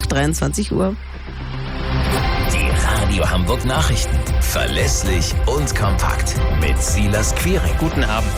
23 Uhr. Die Radio Hamburg Nachrichten. Verlässlich und kompakt. Mit Silas Quiring. Guten Abend.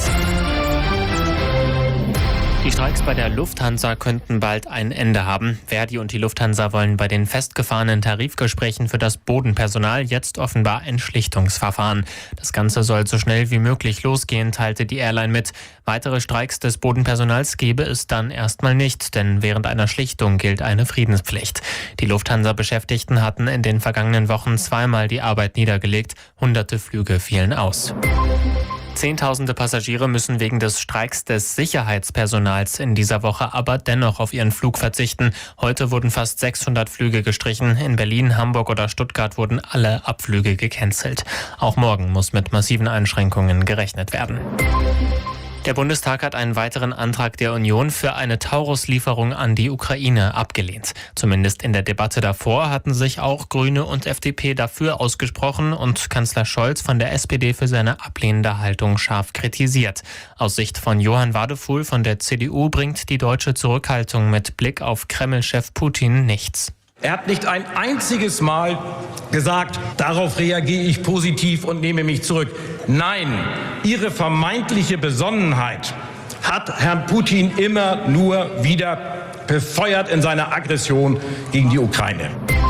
Die Streiks bei der Lufthansa könnten bald ein Ende haben. Verdi und die Lufthansa wollen bei den festgefahrenen Tarifgesprächen für das Bodenpersonal jetzt offenbar ein Schlichtungsverfahren. Das Ganze soll so schnell wie möglich losgehen, teilte die Airline mit. Weitere Streiks des Bodenpersonals gebe es dann erstmal nicht, denn während einer Schlichtung gilt eine Friedenspflicht. Die Lufthansa-Beschäftigten hatten in den vergangenen Wochen zweimal die Arbeit niedergelegt. Hunderte Flüge fielen aus. Zehntausende Passagiere müssen wegen des Streiks des Sicherheitspersonals in dieser Woche aber dennoch auf ihren Flug verzichten. Heute wurden fast 600 Flüge gestrichen. In Berlin, Hamburg oder Stuttgart wurden alle Abflüge gecancelt. Auch morgen muss mit massiven Einschränkungen gerechnet werden. Der Bundestag hat einen weiteren Antrag der Union für eine Taurus-Lieferung an die Ukraine abgelehnt. Zumindest in der Debatte davor hatten sich auch Grüne und FDP dafür ausgesprochen und Kanzler Scholz von der SPD für seine ablehnende Haltung scharf kritisiert. Aus Sicht von Johann Wadefuhl von der CDU bringt die deutsche Zurückhaltung mit Blick auf Kreml-Chef Putin nichts. Er hat nicht ein einziges Mal gesagt, darauf reagiere ich positiv und nehme mich zurück. Nein, Ihre vermeintliche Besonnenheit hat Herrn Putin immer nur wieder befeuert in seiner Aggression gegen die Ukraine.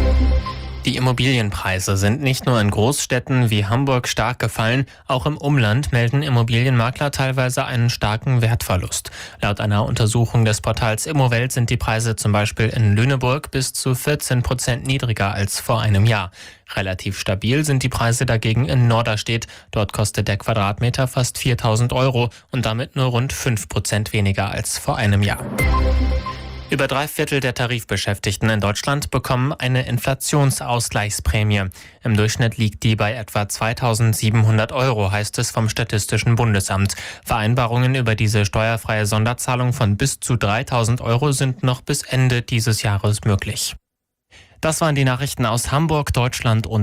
Die Immobilienpreise sind nicht nur in Großstädten wie Hamburg stark gefallen, auch im Umland melden Immobilienmakler teilweise einen starken Wertverlust. Laut einer Untersuchung des Portals Immowelt sind die Preise zum Beispiel in Lüneburg bis zu 14% niedriger als vor einem Jahr. Relativ stabil sind die Preise dagegen in Norderstedt. Dort kostet der Quadratmeter fast 4.000 € und damit nur rund 5% weniger als vor einem Jahr. Über 3/4 der Tarifbeschäftigten in Deutschland bekommen eine Inflationsausgleichsprämie. Im Durchschnitt liegt die bei etwa 2.700 €, heißt es vom Statistischen Bundesamt. Vereinbarungen über diese steuerfreie Sonderzahlung von bis zu 3.000 € sind noch bis Ende dieses Jahres möglich. Das waren die Nachrichten aus Hamburg, Deutschland und